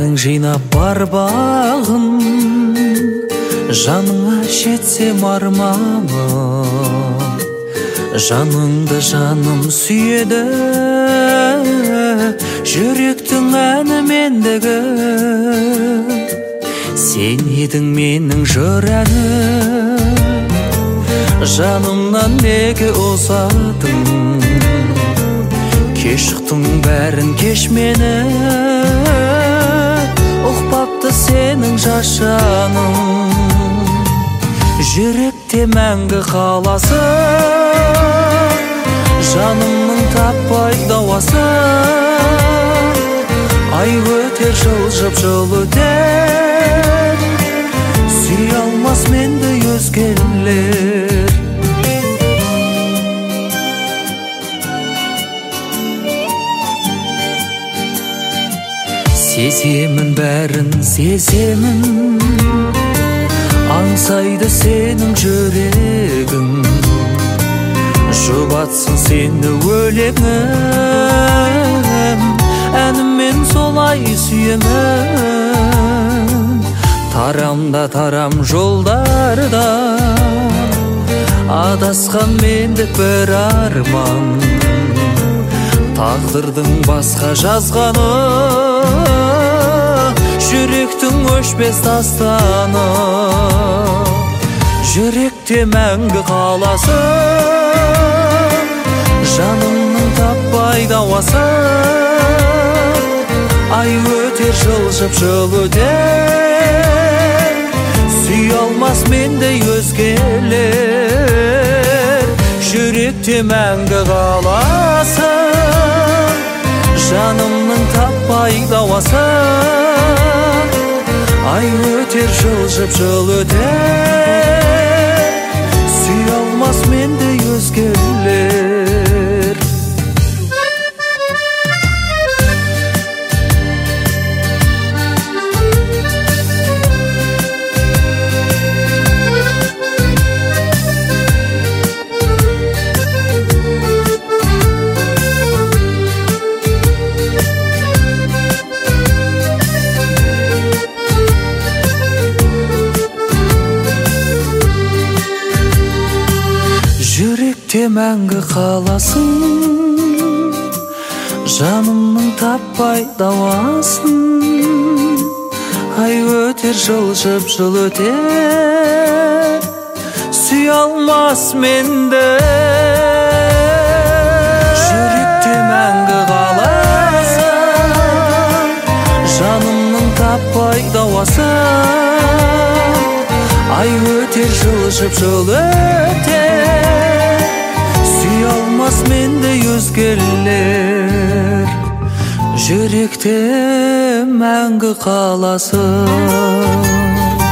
бәрің жинап бар бағын, жаныңа жетсем арманым. Жаныңды жаным сүйеді, жүректің әні мендегі. Сен едің менің жыр әнім, жанымнан неге ұзадың? Кеш ұқтың бәрін кеш мені, ұқпапты сенің жас жаның. Жүректе мәңгі қаласың, жанымның таппай дауасын. Ай өтер жылжып жыл өтер, сүй алмас менді өзгелер. Сеземін бәрін сеземін, аңсайды сенің жүрегің. Жұбатсын сені өлеңім, әніммен солай сүйемін. Тарамда тарам жолдарда, адасқан мендік бір арман. Тағдырдың басқа жазғаны, жүректің өшпес дастаны. Жүректе мәңгі қаласың, жанымның таппай дауасын. Ай өтер жылжып жыл өтер, сүй алмас мендей өзгелер. Жүректе мәңгі қаласың, жанымның таппай дауасын. Ай өтер жылжып жыл өтер, сүй алмас мендей өзгелер. Жүректе мәңгі қаласың, жанымның таппай дауасын. Ай өтер жылжып жыл өтер, сүй алмас менді. Жүректе мәңгі қаласың, жанымның таппай дауасын. Ай өтер жылжып жыл өтер, сүй алмас мендей өзгелер. Жүректе мәңгі қаласың.